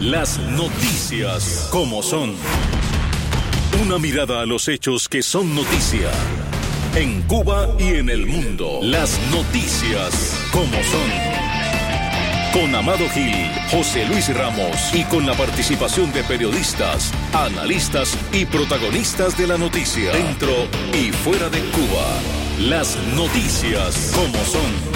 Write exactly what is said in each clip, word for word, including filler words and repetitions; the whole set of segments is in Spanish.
Las noticias como son. Una mirada a los hechos que son noticia. En Cuba y en el mundo. Las noticias como son. Con Amado Gil, José Luis Ramos y con la participación de periodistas, analistas y protagonistas de la noticia. Dentro y fuera de Cuba. Las noticias como son.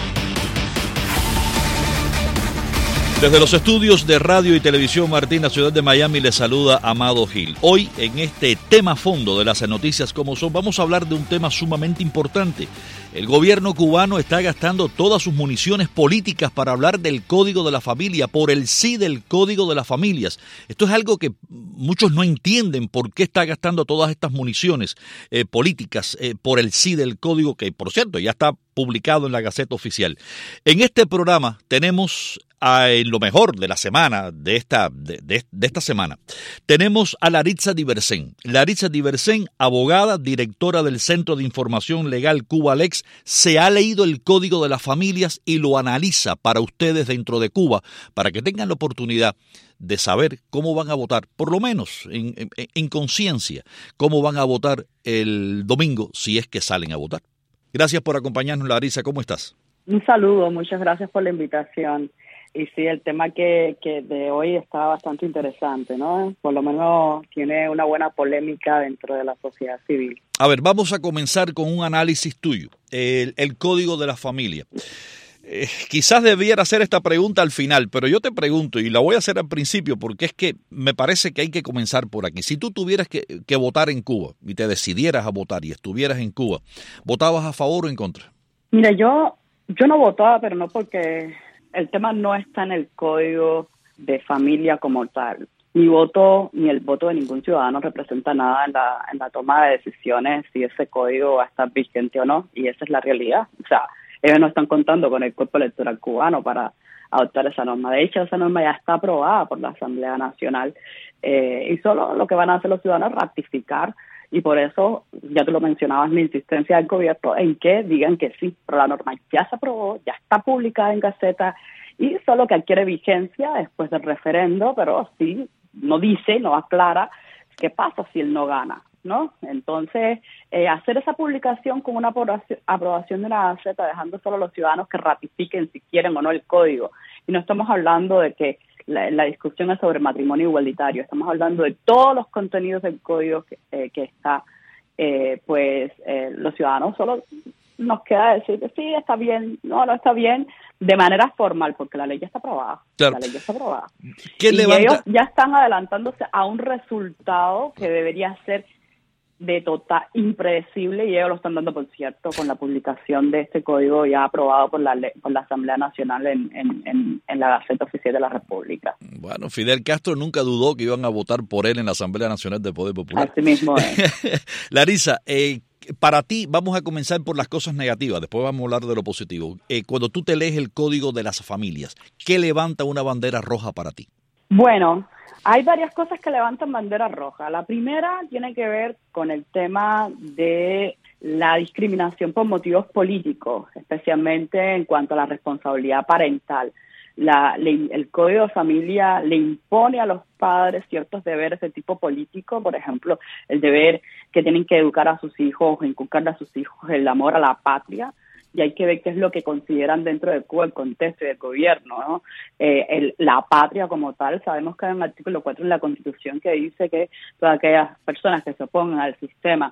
Desde los estudios de radio y televisión Martín, la ciudad de Miami, les saluda Amado Gil. Hoy, en este tema fondo de las noticias como son, vamos a hablar de un tema sumamente importante. El gobierno cubano está gastando todas sus municiones políticas para hablar del Código de la Familia, por el sí del Código de las Familias. Esto es algo que muchos no entienden, por qué está gastando todas estas municiones eh, políticas eh, por el sí del Código, que por cierto ya está publicado en la Gaceta Oficial. En este programa tenemos a, en lo mejor de la semana, de esta, de, de, de esta semana, tenemos a Laritza Diversén. Laritza Diversén, abogada, directora del Centro de Información Legal Cubalex, se ha leído el Código de las Familias y lo analiza para ustedes dentro de Cuba, para que tengan la oportunidad de saber cómo van a votar, por lo menos en, en, en conciencia, cómo van a votar el domingo si es que salen a votar. Gracias por acompañarnos, Laritza. ¿Cómo estás? Un saludo, muchas gracias por la invitación. Y sí, el tema que, que de hoy está bastante interesante, ¿no? Por lo menos tiene una buena polémica dentro de la sociedad civil. A ver, vamos a comenzar con un análisis tuyo, el, el Código de la Familia. Eh, quizás debiera hacer esta pregunta al final, pero yo te pregunto, y la voy a hacer al principio, porque es que me parece que hay que comenzar por aquí. Si tú tuvieras que, que votar en Cuba y te decidieras a votar y estuvieras en Cuba, ¿votabas a favor o en contra? Mira, yo, yo no votaba, pero no porque el tema no está en el Código de Familia como tal. Mi voto ni el voto de ningún ciudadano representa nada en la, en la toma de decisiones si ese código va a estar vigente o no, y esa es la realidad. O sea, ellos no están contando con el cuerpo electoral cubano para adoptar esa norma. De hecho, esa norma ya está aprobada por la Asamblea Nacional eh, y solo lo que van a hacer los ciudadanos es ratificar, y por eso, ya tú lo mencionabas, la insistencia del gobierno en que digan que sí, pero la norma ya se aprobó, ya está publicada en Gaceta y solo que adquiere vigencia después del referendo, pero sí, no dice, no aclara qué pasa si él no gana, ¿no? Entonces, eh, hacer esa publicación con una aprobación, aprobación de una Gaceta, dejando solo a los ciudadanos que ratifiquen si quieren o no el código. Y no estamos hablando de que la, la discusión es sobre matrimonio igualitario, estamos hablando de todos los contenidos del código que, eh, que está, eh, pues eh, los ciudadanos solo nos queda decir que sí, está bien, no, no está bien, de manera formal, porque la ley ya está aprobada. Claro. La ley ya está aprobada. ¿Qué y levanta? Ellos ya están adelantándose a un resultado que debería ser de total impredecible, y ellos lo están dando, por cierto, con la publicación de este código ya aprobado por la ley, por la Asamblea Nacional en, en, en, en la Gaceta Oficial de la República. Bueno, Fidel Castro nunca dudó que iban a votar por él en la Asamblea Nacional del Poder Popular. Así mismo es. Laritza, eh, para ti, vamos a comenzar por las cosas negativas, después vamos a hablar de lo positivo. Eh, cuando tú te lees el Código de las Familias, ¿qué levanta una bandera roja para ti? Bueno, hay varias cosas que levantan bandera roja. La primera tiene que ver con el tema de la discriminación por motivos políticos, especialmente en cuanto a la responsabilidad parental. La, le, el Código de Familia le impone a los padres ciertos deberes de tipo político, por ejemplo, el deber que tienen que educar a sus hijos, inculcarle a sus hijos el amor a la patria, y hay que ver qué es lo que consideran dentro de Cuba el contexto y el gobierno, ¿no? Eh, el, la patria como tal, sabemos que hay un artículo cuatro en la Constitución que dice que todas aquellas personas que se opongan al sistema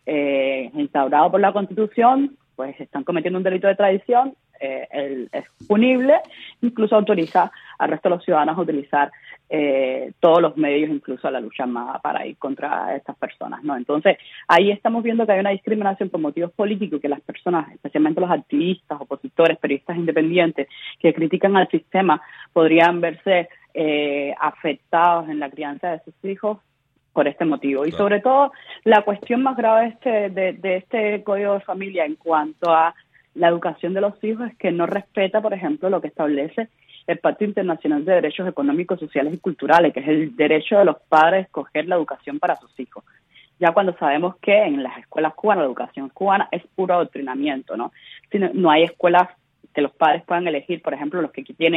eh, instaurado por la Constitución, pues están cometiendo un delito de traición, eh, el, es punible, incluso autoriza al resto de los ciudadanos a utilizar eh, todos los medios, incluso a la lucha armada, para ir contra estas personas, ¿no? Entonces, ahí estamos viendo que hay una discriminación por motivos políticos, que las personas, especialmente los activistas, opositores, periodistas independientes, que critican al sistema, podrían verse eh, afectados en la crianza de sus hijos por este motivo. Y sobre todo, la cuestión más grave de este, de, de este Código de Familia en cuanto a la educación de los hijos es que no respeta, por ejemplo, lo que establece el Pacto Internacional de Derechos Económicos, Sociales y Culturales, que es el derecho de los padres a escoger la educación para sus hijos. Ya cuando sabemos que en las escuelas cubanas, la educación cubana es puro adoctrinamiento, ¿no? Si no, no hay escuelas que los padres puedan elegir, por ejemplo, los que tienen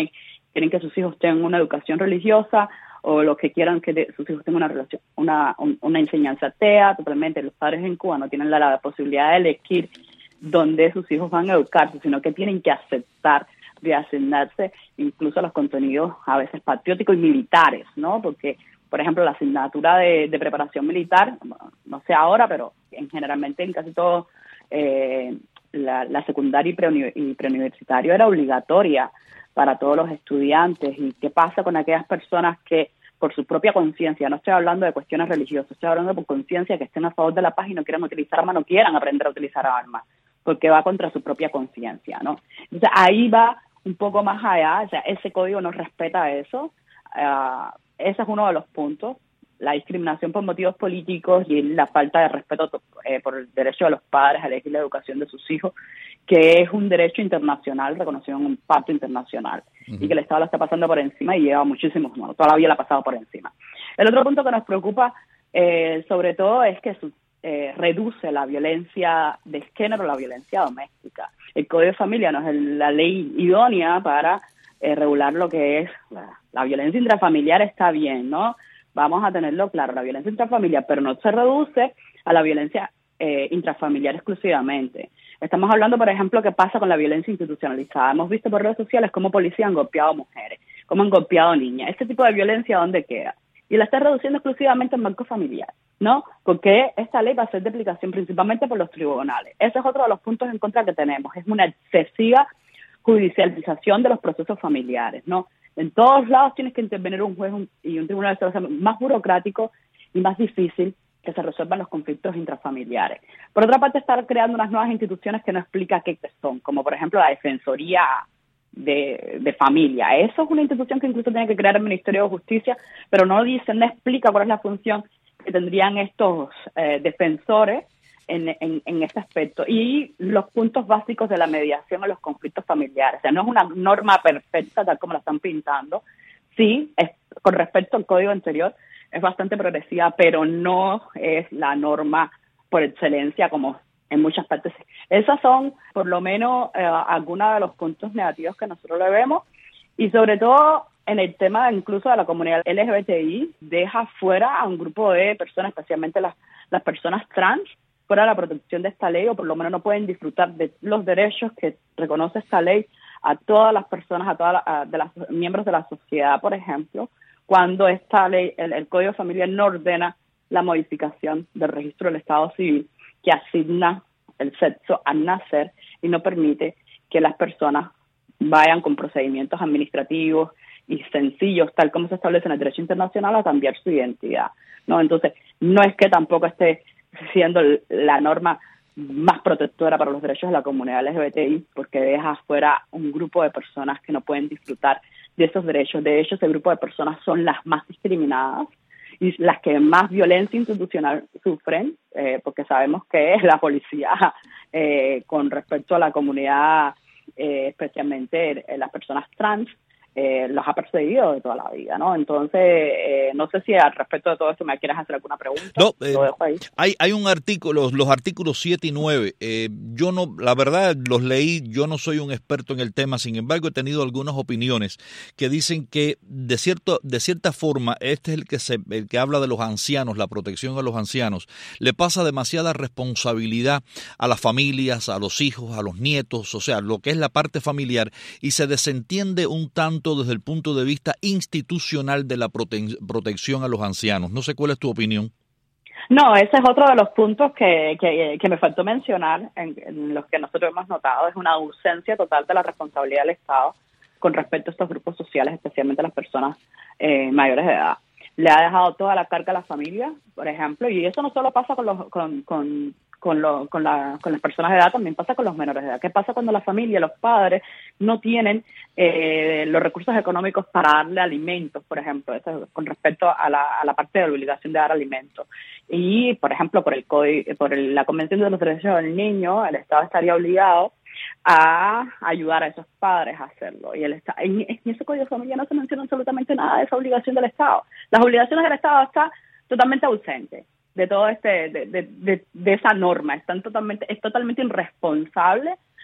quieren que sus hijos tengan una educación religiosa, o los que quieran que de, sus hijos tengan una relación, una, un, una enseñanza atea. Totalmente, los padres en Cuba no tienen la, la posibilidad de elegir dónde sus hijos van a educarse, sino que tienen que aceptar de asignarse incluso a los contenidos a veces patrióticos y militares, ¿no? Porque, por ejemplo, la asignatura de, de preparación militar, no sé ahora, pero en, generalmente en casi todo eh, la, la secundaria y, preuni- y preuniversitario era obligatoria para todos los estudiantes. ¿Y qué pasa con aquellas personas que por su propia conciencia, no estoy hablando de cuestiones religiosas, estoy hablando por conciencia, que estén a favor de la paz y no quieran utilizar armas, no quieran aprender a utilizar armas, porque va contra su propia conciencia, ¿no? Entonces ahí va un poco más allá, o sea, ese código no respeta eso. Uh, ese es uno de los puntos, la discriminación por motivos políticos y la falta de respeto eh, por el derecho de los padres a elegir la educación de sus hijos, que es un derecho internacional reconocido en un pacto internacional, uh-huh. y que el Estado la está pasando por encima y lleva muchísimos años, toda la vida la ha pasado por encima. El otro punto que nos preocupa eh, sobre todo es que su, eh, reduce la violencia de género, la violencia doméstica. El Código de Familia no es el, la ley idónea para eh, regular lo que es la, la violencia intrafamiliar. Está bien, ¿no? Vamos a tenerlo claro, la violencia intrafamiliar, pero no se reduce a la violencia eh, intrafamiliar exclusivamente. Estamos hablando, por ejemplo, qué pasa con la violencia institucionalizada. Hemos visto por redes sociales cómo policías han golpeado mujeres, cómo han golpeado niñas. Este tipo de violencia, ¿dónde queda? Y la está reduciendo exclusivamente en marco familiar, ¿no? Porque esta ley va a ser de aplicación principalmente por los tribunales. Ese es otro de los puntos en contra que tenemos. Es una excesiva judicialización de los procesos familiares, ¿no? En todos lados tienes que intervenir un juez y un tribunal, más burocrático y más difícil que se resuelvan los conflictos intrafamiliares. Por otra parte, estar creando unas nuevas instituciones que no explica qué son, como por ejemplo la Defensoría de, de Familia. Eso es una institución que incluso tiene que crear el Ministerio de Justicia, pero no dice, no explica cuál es la función que tendrían estos eh, defensores en, en, en este aspecto. Y los puntos básicos de la mediación en los conflictos familiares. O sea, no es una norma perfecta tal como la están pintando. Sí, es, con respecto al código anterior, es bastante progresiva, pero no es la norma por excelencia como en muchas partes. Esos son, por lo menos, eh, algunos de los puntos negativos que nosotros le vemos. Y sobre todo, en el tema incluso de la comunidad L G B T I, deja fuera a un grupo de personas, especialmente las, las personas trans, fuera de la protección de esta ley, o por lo menos no pueden disfrutar de los derechos que reconoce esta ley a todas las personas, a todas las de las miembros de la sociedad, por ejemplo, cuando esta ley, el, el Código de Familia no ordena la modificación del registro del Estado Civil, que asigna el sexo al nacer y no permite que las personas vayan con procedimientos administrativos y sencillos, tal como se establece en el derecho internacional, a cambiar su identidad, ¿no? Entonces, no es que tampoco esté siendo la norma más protectora para los derechos de la comunidad L G B T I, porque deja fuera un grupo de personas que no pueden disfrutar de esos derechos. De hecho, ese grupo de personas son las más discriminadas y las que más violencia institucional sufren, eh, porque sabemos que es la policía eh, con respecto a la comunidad, eh, especialmente eh, las personas trans, eh, los ha perseguido de toda la vida, ¿no? Entonces, eh, no sé si al respecto de todo esto me quieres hacer alguna pregunta. No, eh, lo dejo ahí. Hay, hay un artículo, los, los artículos siete y nueve, eh, yo no, la verdad los leí, yo no soy un experto en el tema, sin embargo he tenido algunas opiniones que dicen que de cierto, de cierta forma, este es el que se, el que habla de los ancianos, la protección a los ancianos, le pasa demasiada responsabilidad a las familias, a los hijos, a los nietos, o sea, lo que es la parte familiar, y se desentiende un tanto desde el punto de vista institucional de la prote- protección a los ancianos. No sé cuál es tu opinión. No, ese es otro de los puntos que, que, que me faltó mencionar, en, en los que nosotros hemos notado, es una ausencia total de la responsabilidad del Estado con respecto a estos grupos sociales, especialmente las personas eh, mayores de edad. Le ha dejado toda la carga a la familia, por ejemplo, y eso no solo pasa con los con, con, con, lo, con, la, con las personas de edad, también pasa con los menores de edad. ¿Qué pasa cuando la familia, los padres, no tienen eh, los recursos económicos para darle alimentos, por ejemplo? Eso con respecto a la, a la parte de la obligación de dar alimentos. Y, por ejemplo, por el código, por el, la Convención de los Derechos del Niño, el Estado estaría obligado a ayudar a esos padres a hacerlo. Y el Estado, en, en ese Código de Familia no se menciona absolutamente nada de esa obligación del Estado. Las obligaciones del Estado están totalmente ausentes de todo este, de, de, de, de esa norma. Están totalmente, es totalmente irresponsable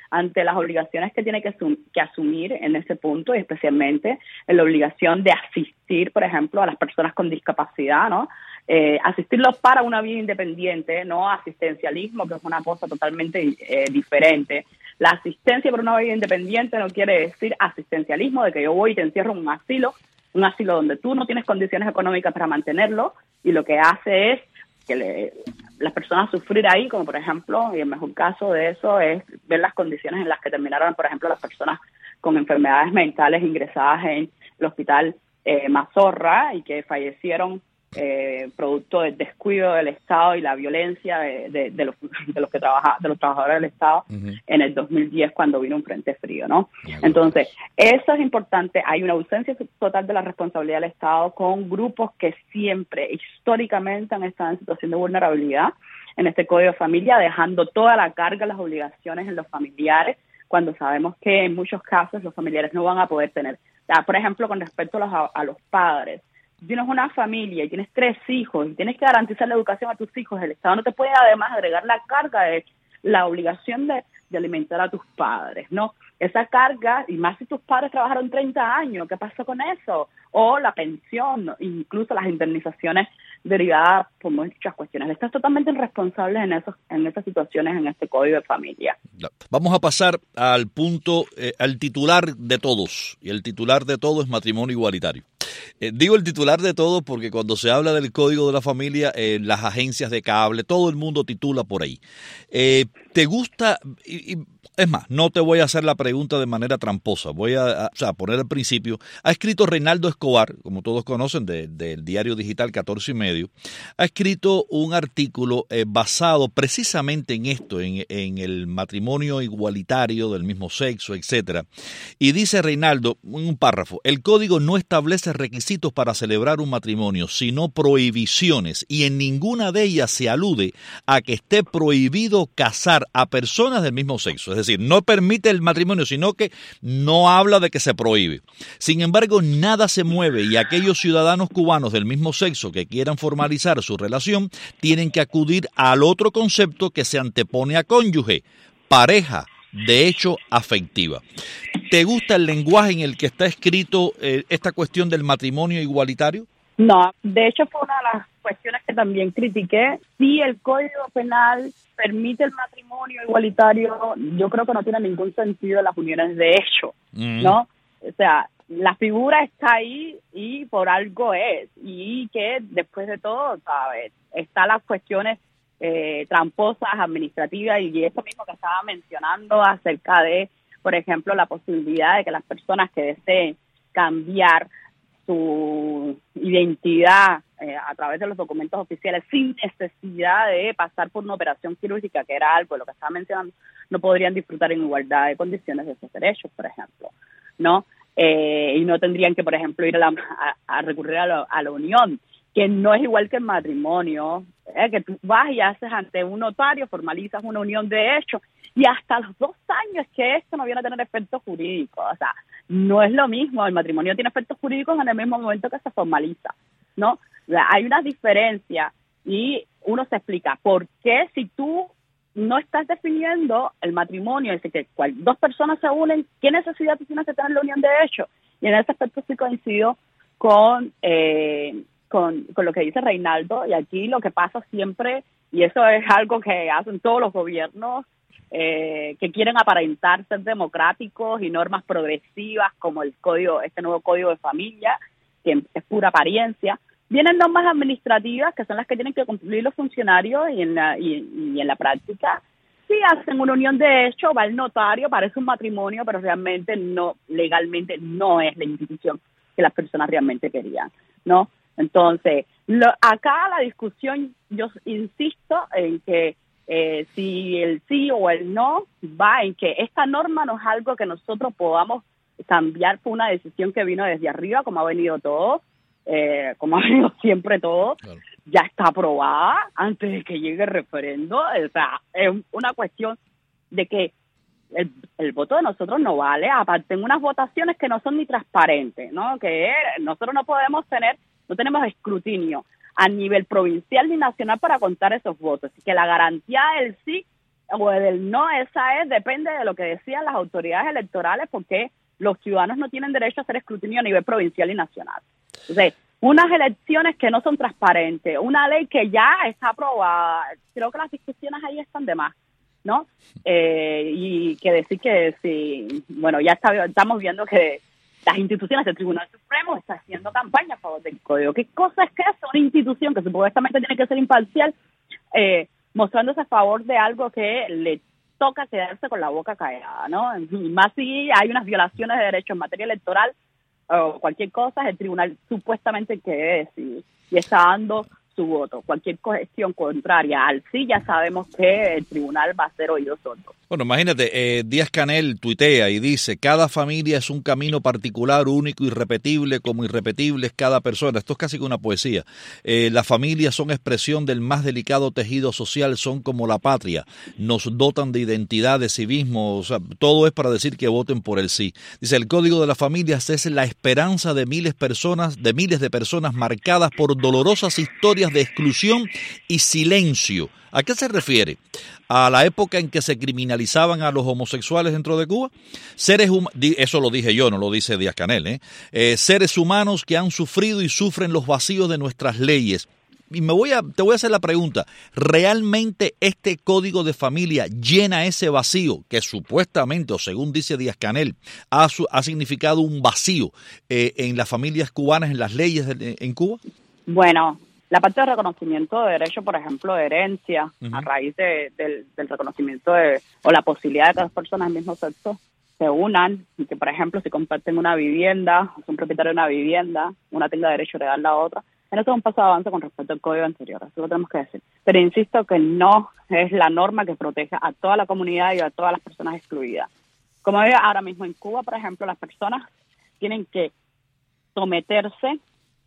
ante las obligaciones que tiene que, asum- que asumir en ese punto, y especialmente en la obligación de asistir, por ejemplo, a las personas con discapacidad, ¿no? Eh, asistirlos para una vida independiente, no asistencialismo, que es una cosa totalmente eh, diferente. La asistencia para una vida independiente no quiere decir asistencialismo, de que yo voy y te encierro en un asilo, un asilo donde tú no tienes condiciones económicas para mantenerlo, y lo que hace es que le, las personas sufrir ahí, como por ejemplo, y el mejor caso de eso es ver las condiciones en las que terminaron, por ejemplo, las personas con enfermedades mentales ingresadas en el hospital eh, Mazorra y que fallecieron eh, producto del descuido del Estado y la violencia de, de, de, los, de los que trabaja, de los trabajadores del Estado uh-huh. en el dos mil diez cuando vino un frente frío, ¿no? Entonces, eso es importante. Hay una ausencia total de la responsabilidad del Estado con grupos que siempre, históricamente, han estado en situación de vulnerabilidad en este Código de Familia, dejando toda la carga, las obligaciones en los familiares, cuando sabemos que en muchos casos los familiares no van a poder tener. Ya, por ejemplo, con respecto a los, a, a los padres, si tienes una familia y tienes tres hijos y tienes que garantizar la educación a tus hijos, el Estado no te puede además agregar la carga de la obligación de, de alimentar a tus padres, ¿no? Esa carga, y más si tus padres trabajaron treinta años, ¿qué pasó con eso? O la pensión, incluso las indemnizaciones derivadas por muchas cuestiones. Estás totalmente irresponsable en esos, en esas situaciones, en este Código de Familia. Vamos a pasar al punto, eh, al titular de todos, y el titular de todo es matrimonio igualitario. Eh, digo el titular de todo porque cuando se habla del Código de la Familia, eh, las agencias de cable, todo el mundo titula por ahí. Eh, ¿Te gusta? Y, y, es más, no te voy a hacer la pregunta de manera tramposa, voy a, a, o sea, poner al principio. Ha escrito Reinaldo Escobar, como todos conocen, del de, de diario digital catorce y medio, ha escrito un artículo eh, basado precisamente en esto, en, en el matrimonio igualitario del mismo sexo, etcétera. Y dice Reinaldo, en un párrafo, el código no establece requisitos para celebrar un matrimonio, sino prohibiciones, y en ninguna de ellas se alude a que esté prohibido casar a personas del mismo sexo. Es decir, no permite el matrimonio, sino que no habla de que se prohíbe. Sin embargo, nada se mueve y aquellos ciudadanos cubanos del mismo sexo que quieran formalizar su relación tienen que acudir al otro concepto que se antepone a cónyuge, pareja, de hecho afectiva. ¿Te gusta el lenguaje en el que está escrito eh, esta cuestión del matrimonio igualitario? No, de hecho fue una de las cuestiones que también critiqué. Si el Código Penal permite el matrimonio igualitario, yo creo que no tiene ningún sentido las uniones de hecho, mm. ¿no? O sea, la figura está ahí y por algo es, y que después de todo, ¿sabes? Están las cuestiones eh, tramposas, administrativas, y eso mismo que estaba mencionando acerca de, por ejemplo, la posibilidad de que las personas que deseen cambiar su identidad eh, a través de los documentos oficiales sin necesidad de pasar por una operación quirúrgica, que era algo de lo que estaba mencionando, no podrían disfrutar en igualdad de condiciones de esos derechos, por ejemplo, ¿no? Eh, y no tendrían que, por ejemplo, ir a, la, a, a recurrir a, lo, a la unión, que no es igual que el matrimonio, eh, que tú vas y haces ante un notario, formalizas una unión de hecho, y hasta los dos años que esto no viene a tener efectos jurídicos. O sea, no es lo mismo, el matrimonio tiene efectos jurídicos en el mismo momento que se formaliza, ¿no? O sea, hay una diferencia y uno se explica por qué si tú no estás definiendo el matrimonio, es decir, que cual, dos personas se unen, ¿qué necesidad tú tienes de tener la unión de hecho? Y en ese aspecto sí coincido con, eh, con, con lo que dice Reinaldo, y aquí lo que pasa siempre, y eso es algo que hacen todos los gobiernos, Eh, que quieren aparentar ser democráticos y normas progresivas como el código, este nuevo Código de Familia, que es pura apariencia. Vienen normas administrativas que son las que tienen que cumplir los funcionarios y en la, y, y en la práctica sí hacen una unión de hecho, va el notario, parece un matrimonio, pero realmente no, legalmente no es la institución que las personas realmente querían, ¿no? Entonces, lo, acá la discusión, yo insisto en que Eh, si el sí o el no va en que esta norma no es algo que nosotros podamos cambiar por una decisión que vino desde arriba, como ha venido todo, eh, como ha venido siempre todo, claro. Ya está aprobada antes de que llegue el referendo. O sea, es una cuestión de que el, el voto de nosotros no vale, aparte en unas votaciones que no son ni transparentes, ¿no? Que nosotros no podemos tener, no tenemos escrutinio a nivel provincial ni nacional para contar esos votos. Así que la garantía del sí o del no, esa es, depende de lo que decían las autoridades electorales, porque los ciudadanos no tienen derecho a hacer escrutinio a nivel provincial y nacional. Entonces, unas elecciones que no son transparentes, una ley que ya está aprobada, creo que las discusiones ahí están de más, ¿no? Eh, y que decir que sí, bueno, ya está, estamos viendo que las instituciones del Tribunal Supremo están haciendo campaña a favor del código. ¿Qué cosa es que es una institución que supuestamente tiene que ser imparcial, eh, mostrándose a favor de algo que le toca quedarse con la boca callada, ¿no? Y más si hay unas violaciones de derechos en materia electoral o cualquier cosa, el tribunal supuestamente que decide y está dando su voto. Cualquier cuestión contraria al sí, ya sabemos que el tribunal va a ser oído sordo. Bueno, imagínate, eh, Díaz-Canel tuitea y dice, cada familia es un camino particular, único, irrepetible, como irrepetible es cada persona. Esto es casi que una poesía. Eh, las familias son expresión del más delicado tejido social, son como la patria. Nos dotan de identidad, de civismo, o sea, todo es para decir que voten por el sí. Dice, el Código de las Familias es la esperanza de miles personas, de miles de personas marcadas por dolorosas historias de exclusión y silencio. ¿A qué se refiere? ¿A la época en que se criminalizaban a los homosexuales dentro de Cuba? Seres hum- Eso lo dije yo, no lo dice Díaz-Canel, ¿eh? Eh, seres humanos que han sufrido y sufren los vacíos de nuestras leyes. Y me voy a, te voy a hacer la pregunta, ¿realmente este código de familia llena ese vacío que supuestamente, o según dice Díaz-Canel, ha, su, ha significado un vacío eh, en las familias cubanas, en las leyes de, en Cuba? Bueno, la parte de reconocimiento de derecho, por ejemplo, de herencia, uh-huh. a raíz de, del, del reconocimiento de, o la posibilidad de que las personas del mismo sexo se unan y que, por ejemplo, si comparten una vivienda, son propietarios de una vivienda, una tenga derecho a heredar la otra. En eso es un paso de avance con respecto al código anterior, eso lo tenemos que decir. Pero insisto que no es la norma que proteja a toda la comunidad y a todas las personas excluidas. Como veo ahora mismo en Cuba, por ejemplo, las personas tienen que someterse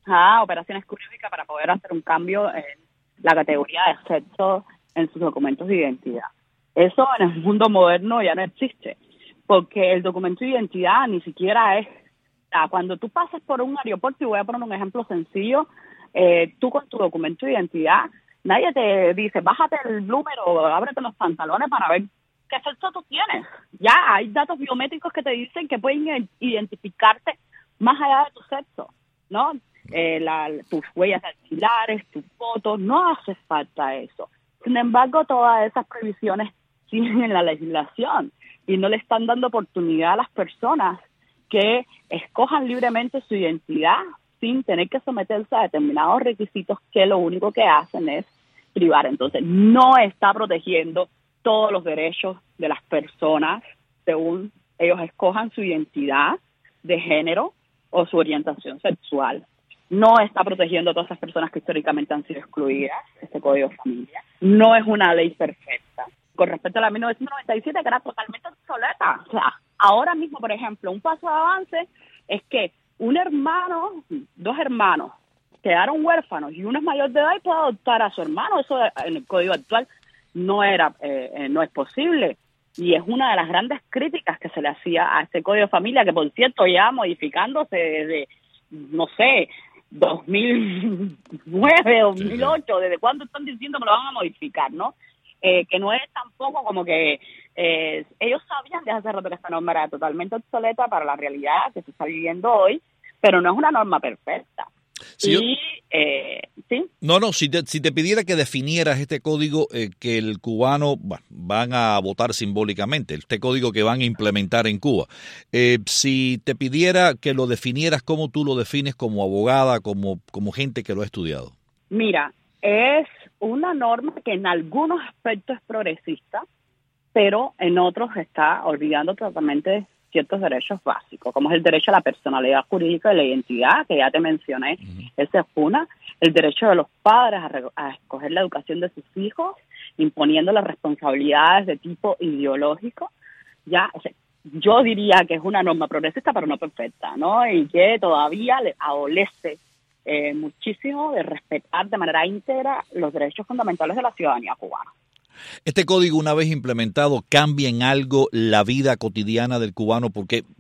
a operaciones quirúrgicas para poder hacer un cambio en la categoría de sexo en sus documentos de identidad. Eso en el mundo moderno ya no existe, porque el documento de identidad ni siquiera es... Cuando tú pasas por un aeropuerto, y voy a poner un ejemplo sencillo, eh, tú con tu documento de identidad, nadie te dice, bájate el bloomer o ábrete los pantalones para ver qué sexo tú tienes. Ya hay datos biométricos que te dicen que pueden identificarte más allá de tu sexo, ¿no? Eh, la, tus huellas dactilares, tus fotos, no hace falta eso. Sin embargo, todas esas previsiones siguen en la legislación y no le están dando oportunidad a las personas que escojan libremente su identidad sin tener que someterse a determinados requisitos que lo único que hacen es privar. Entonces, no está protegiendo todos los derechos de las personas según ellos escojan su identidad de género o su orientación sexual. No está protegiendo a todas esas personas que históricamente han sido excluidas, este Código de Familia. No es una ley perfecta. Con respecto a la mil novecientos noventa y siete, que era totalmente obsoleta. O sea, ahora mismo, por ejemplo, un paso de avance es que un hermano, dos hermanos, quedaron huérfanos y uno es mayor de edad y puede adoptar a su hermano. Eso en el Código actual no era, eh, no es posible. Y es una de las grandes críticas que se le hacía a este Código de Familia, que por cierto ya modificándose desde, no sé, dos mil nueve, dos mil ocho, desde cuándo están diciendo que lo van a modificar, ¿no? Eh, que no es tampoco como que eh, ellos sabían desde hace rato que esta norma era totalmente obsoleta para la realidad que se está viviendo hoy, pero no es una norma perfecta. Sí, y, yo... eh, ¿sí? No, no, si te, si te pidiera que definieras este código eh, que el cubano bueno, van a votar simbólicamente, este código que van a implementar en Cuba, eh, si te pidiera que lo definieras, ¿cómo tú lo defines como abogada, como, como gente que lo ha estudiado? Mira, es una norma que en algunos aspectos es progresista, pero en otros está olvidando totalmente ciertos derechos básicos, como es el derecho a la personalidad jurídica y la identidad, que ya te mencioné. Uh-huh. Ese es una. El derecho de los padres a, re- a escoger la educación de sus hijos, imponiendo las responsabilidades de tipo ideológico. Ya, o sea, yo diría que es una norma progresista, pero no perfecta, ¿no? Y que todavía le adolece eh, muchísimo de respetar de manera íntegra los derechos fundamentales de la ciudadanía cubana. ¿Este código, una vez implementado, cambia en algo la vida cotidiana del cubano? Porque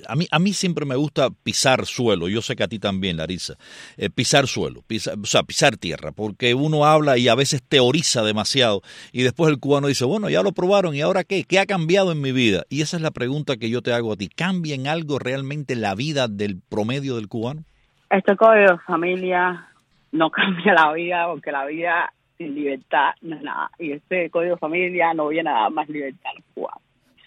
a mí a mí siempre me gusta pisar suelo, yo sé que a ti también, Larisa, eh, pisar suelo, pisar, o sea, pisar tierra, porque uno habla y a veces teoriza demasiado y después el cubano dice, bueno, ya lo probaron y ahora qué, ¿qué ha cambiado en mi vida? Y esa es la pregunta que yo te hago a ti, ¿cambia en algo realmente la vida del promedio del cubano? Este código de familia no cambia la vida, porque la vida sin libertad no es nada, y este código de familia no viene a dar más libertad a los cubanos.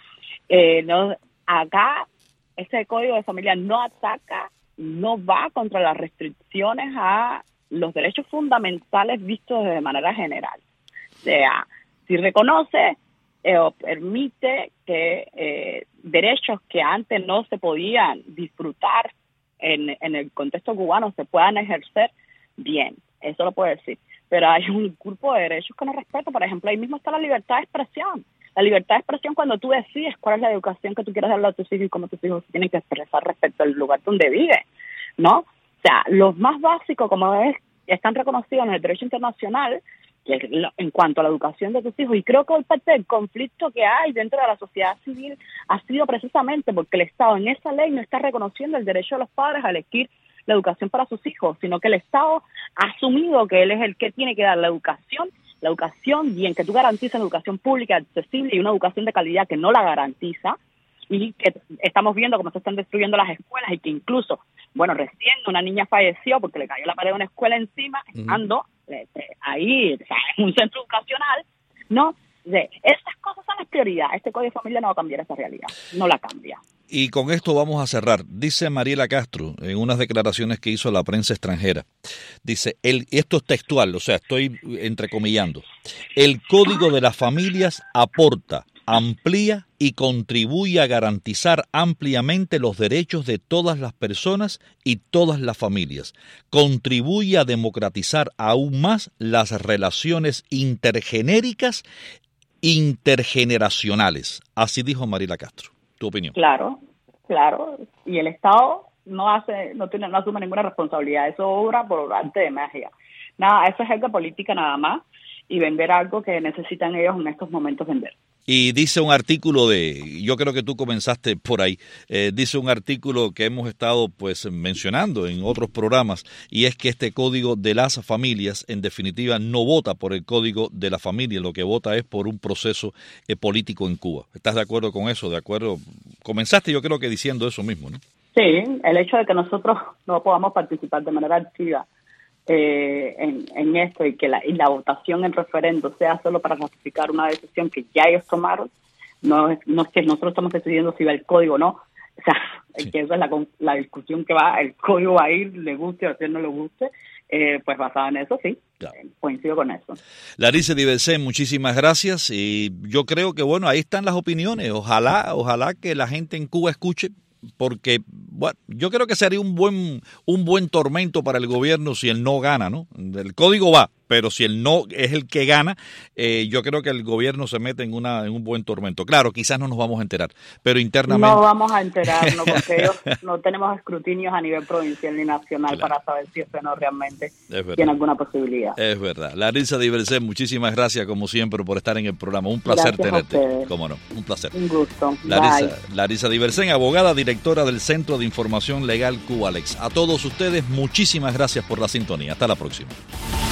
Eh, no, acá, este código de familia no ataca, no va contra las restricciones a los derechos fundamentales vistos de manera general. O sea, si reconoce eh, o permite que eh, derechos que antes no se podían disfrutar en, en el contexto cubano se puedan ejercer, bien, eso lo puede decir. Pero hay un grupo de derechos que no respeto. Por ejemplo, ahí mismo está la libertad de expresión. La libertad de expresión cuando tú decides cuál es la educación que tú quieres darle a tus hijos y cómo tus hijos tienen que expresar respecto al lugar donde viven, ¿no? O sea, los más básicos, como es, están reconocidos en el derecho internacional, que es lo, en cuanto a la educación de tus hijos. Y creo que hoy parte del conflicto que hay dentro de la sociedad civil ha sido precisamente porque el Estado en esa ley no está reconociendo el derecho de los padres a elegir la educación para sus hijos, sino que el Estado ha asumido que él es el que tiene que dar la educación, la educación bien, que tú garantices una educación pública accesible y una educación de calidad que no la garantiza, y que estamos viendo cómo se están destruyendo las escuelas y que incluso, bueno, recién una niña falleció porque le cayó la pared de una escuela encima, estando uh-huh. este, ahí, o sea, en un centro educacional, ¿no? De, esas cosas son las prioridades. Este Código de Familia no va a cambiar esa realidad, no la cambia. Y con esto vamos a cerrar. Dice Mariela Castro en unas declaraciones que hizo a la prensa extranjera. Dice, el, esto es textual, o sea, estoy entrecomillando. El Código de las Familias aporta, amplía y contribuye a garantizar ampliamente los derechos de todas las personas y todas las familias. Contribuye a democratizar aún más las relaciones intergenéricas, intergeneracionales. Así dijo Mariela Castro. ¿Tu opinión? Claro, claro. Y el Estado no hace, no tiene, no asume ninguna responsabilidad. Eso obra por arte de magia. Nada, eso es algo política nada más y vender algo que necesitan ellos en estos momentos vender. Y dice un artículo de, yo creo que tú comenzaste por ahí, eh, dice un artículo que hemos estado pues mencionando en otros programas, y es que este Código de las Familias, en definitiva, no vota por el Código de la Familia, lo que vota es por un proceso eh, político en Cuba. ¿Estás de acuerdo con eso? ¿De acuerdo? Comenzaste yo creo que diciendo eso mismo, ¿no? Sí, el hecho de que nosotros no podamos participar de manera activa Eh, en, en esto y que la, y la votación en referendo sea solo para ratificar una decisión que ya ellos tomaron, no es, no es que nosotros estamos decidiendo si va el código o no, o sea, sí. que esa es la, la discusión que va, el código va a ir, le guste o no le guste, eh, pues basada en eso, sí, claro. eh, coincido con eso. Larisa Diversén, muchísimas gracias, y yo creo que bueno, ahí están las opiniones, ojalá, ojalá que la gente en Cuba escuche, porque bueno, yo creo que sería un buen un buen tormento para el gobierno si el no gana, ¿no? El código va, pero si el no es el que gana, eh, yo creo que el gobierno se mete en una en un buen tormento. Claro, quizás no nos vamos a enterar, pero internamente... No vamos a enterarnos porque ellos no tenemos escrutinios a nivel provincial ni nacional claro. para saber si eso no realmente tiene alguna posibilidad. Es verdad. Larisa Diversén, muchísimas gracias como siempre por estar en el programa. Un placer gracias tenerte. Cómo no, un placer. Un gusto. Larisa, Larisa Diversén, abogada, directora del Centro de Información Legal Cubalex. A todos ustedes, muchísimas gracias por la sintonía. Hasta la próxima.